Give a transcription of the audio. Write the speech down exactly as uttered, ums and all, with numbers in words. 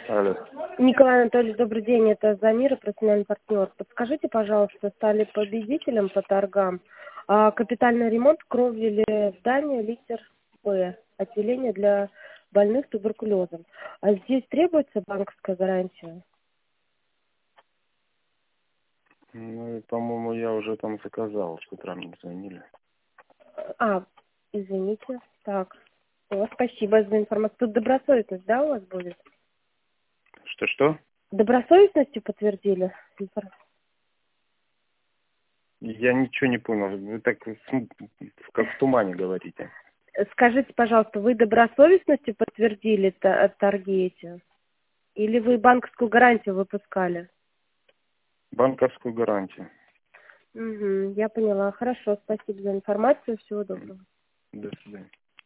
Алло. Николай Анатольевич, добрый день, это Замира, профессиональный партнер. Подскажите, пожалуйста, стали победителем по торгам а, капитальный ремонт кровли здания литер Б, отделение для больных туберкулезом. А здесь требуется банковская гарантия? Ну, и, по-моему, я уже там заказал, с утра мне звонили. А, извините, так. О, спасибо за информацию. Тут добросовестность, да, у вас будет? Что-что? Добросовестностью подтвердили? Я ничего не понял. Вы так с- как в тумане говорите. Скажите, пожалуйста, вы добросовестностью подтвердили та- торги эти? Или вы банковскую гарантию выпускали? Банковскую гарантию. Угу, я поняла. Хорошо, спасибо за информацию. Всего доброго. До свидания.